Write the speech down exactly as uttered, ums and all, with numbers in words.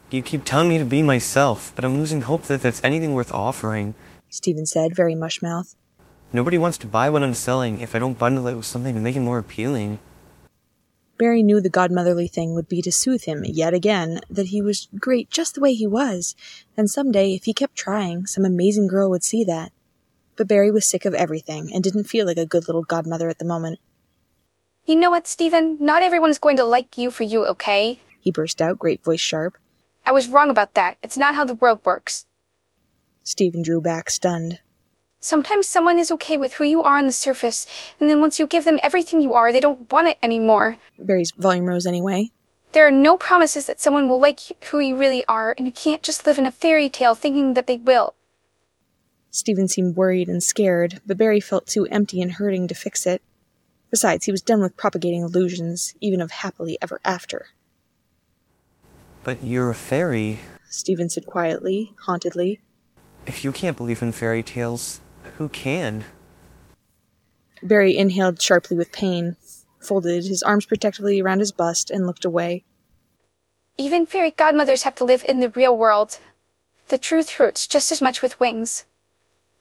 You keep telling me to be myself, but I'm losing hope that there's anything worth offering. Stephen said, very mush-mouthed. Nobody wants to buy what I'm selling if I don't bundle it with something to make it more appealing. Barry knew the godmotherly thing would be to soothe him, yet again, that he was great just the way he was, and someday, if he kept trying, some amazing girl would see that. But Barry was sick of everything, and didn't feel like a good little godmother at the moment. You know what, Stephen? Not everyone's going to like you for you, okay? He burst out, great voice sharp. I was wrong about that. It's not how the world works. Stephen drew back, stunned. Sometimes someone is okay with who you are on the surface, and then once you give them everything you are, they don't want it anymore. Barry's volume rose anyway. There are no promises that someone will like you, who you really are, and you can't just live in a fairy tale thinking that they will. Stephen seemed worried and scared, but Barry felt too empty and hurting to fix it. Besides, he was done with propagating illusions, even of happily ever after. But you're a fairy. Stephen said quietly, hauntedly. If you can't believe in fairy tales, who can? Barry inhaled sharply with pain, folded his arms protectively around his bust, and looked away. Even fairy godmothers have to live in the real world. The truth hurts just as much with wings.